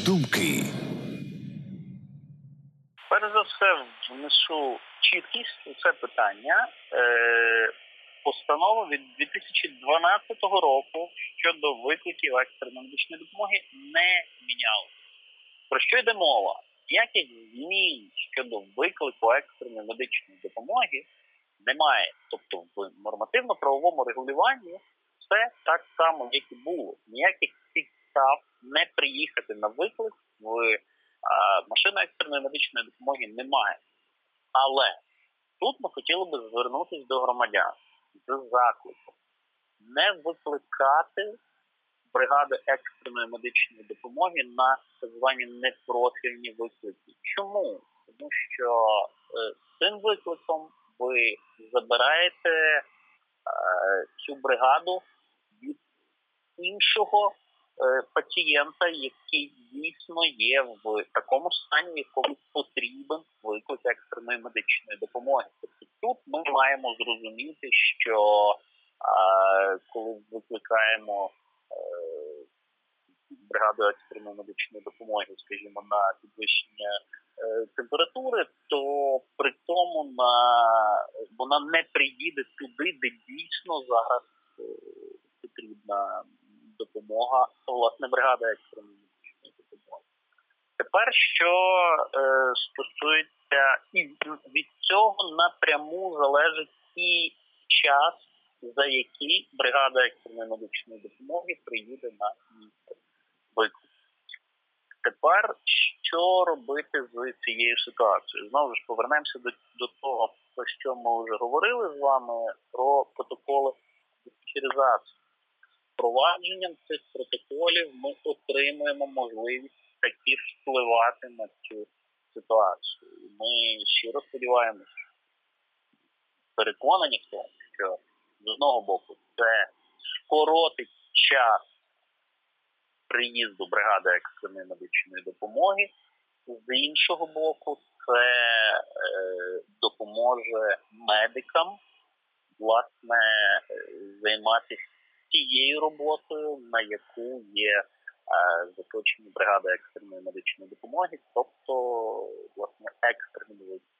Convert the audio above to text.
думки. Перш за все, внесу чіткість у це питання. Постанова від 2012 року щодо викликів екстреної медичної допомоги не мінялася. Про що йде мова? Ніяких змін щодо виклику екстреної медичної допомоги немає. Тобто в нормативно-правовому регулюванні все так само, як і було. Ніяких підстав не приїхати на виклик в машину екстреної медичної допомоги немає. Але тут ми хотіли би звернутися до громадян з закликом не викликати бригади екстреної медичної допомоги на так звані непрофільні виклики. Чому? Тому що цим викликом ви забираєте цю бригаду від іншого пацієнта, який дійсно є в такому стані, в якому потрібен виклик екстреної медичної допомоги. Тобто тут ми маємо зрозуміти, що коли викликаємо бригаду екстреної медичної допомоги, скажімо, на підвищення температури, то при тому вона не приїде туди, де дійсно зараз потрібна допомога, власне, бригади екстреної медичної допомоги. Тепер, що стосується, і від цього напряму залежить і час, за який бригада екстреної медичної допомоги приїде на місце виклику. Тепер, що робити з цією ситуацією? Знову ж повернемося до того, про що ми вже говорили з вами, про протоколи диспетчеризації. Впровадженням цих протоколів ми отримуємо можливість таки впливати на цю ситуацію. Ми щиро сподіваємося, переконані в тому, що з одного боку це скоротить час приїзду бригади екстреної медичної допомоги, з іншого боку це допоможе медикам, власне, займатися тією роботою, на яку є заточені бригади екстреної медичної допомоги, тобто, власне, екстреними